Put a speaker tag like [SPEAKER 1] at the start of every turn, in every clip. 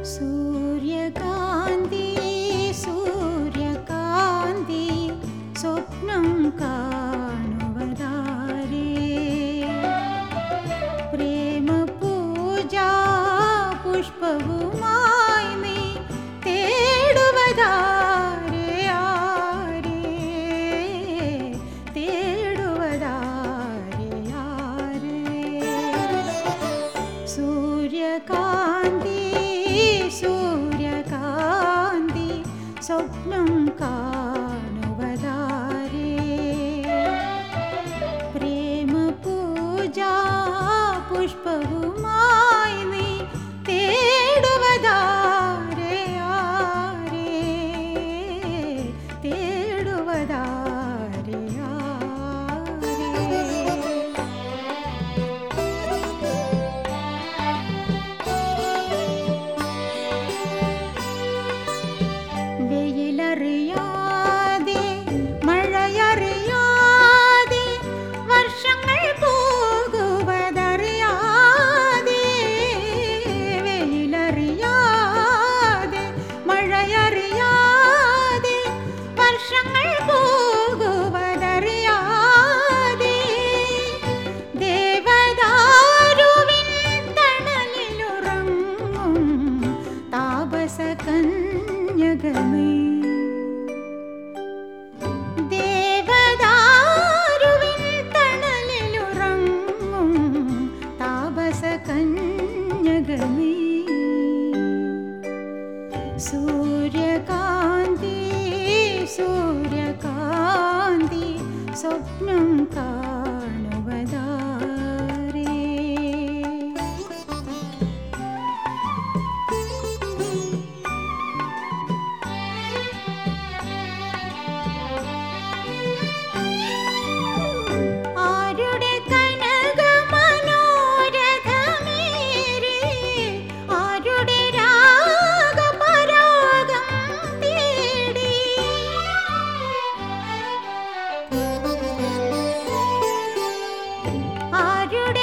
[SPEAKER 1] സൂര്യകാന്തി സൂര്യകാന്തി സ്വപ്നം കാണുവതാരേ പ്രേമപൂജാ പുഷ്പവുമായി നീ തേടുവതാരേ ആരേ തേടുവതാരേ ആരേ സൂര്യകാന്തി സൂര്യകാന്തി സ്വപ്നം കാണുവതാരേ പ്രേമപൂജാ പുഷ്പവുമായി നീ തേടുവതാരേ ആരേ തേടുവതാരേ ആരേ വെയിലറിയാതെ മഴയറിയാതെ വർഷങ്ങൾ പോകുവതറിയാതെ വെയിലറിയാതെ മഴയറിയാതെ വർഷങ്ങൾ പോകുവതറിയാതെ ദേവദാരുവിൻ തണലിലുറങ്ങും താപസകന്യകമേ ദേവദാരുവിൻ തണലിലുറങ്ങും താപസകന്യകമേ സൂര്യകാന്തി സൂര്യകാന്തി സ്വപ്നം കാണുവതാരേ ആരുടെ കനകമനോരഥമേറി ആരുടെ രാഗപരാഗം തേടി ആരുടെ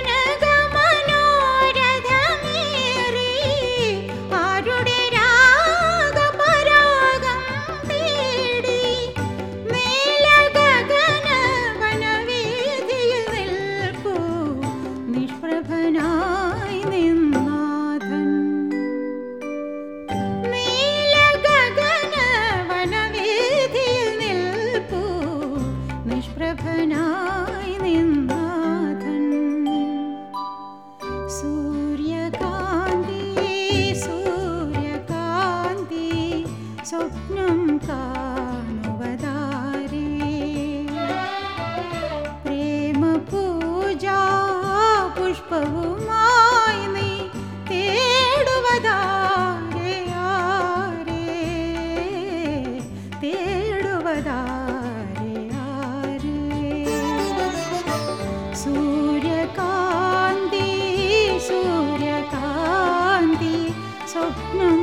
[SPEAKER 1] കനകമനോരഥമേറി ആരുടെ രാഗപരാഗം തേടി നീലഗഗനവനവീഥിയിൽ നിൽപ്പൂ നിഷ്പ്രഭനായി നിന്നാഥൻ നീലഗഗനവനവീഥിയിൽ നിൽപ്പൂ നിഷ്പ്രഭനായി നിന്നാഥൻ സൂര്യകാന്തി സൂര്യകാന്തി സ്വപ്നം കാണുവതാരേ പ്രേമപൂജാ പുഷ്പവുമായി നീ തേടുവതാരേ ആരേ തേടുവതാരേ ആരേ സൂര്യകാന്തി സൂര്യകാന്തി സ്വപ്നം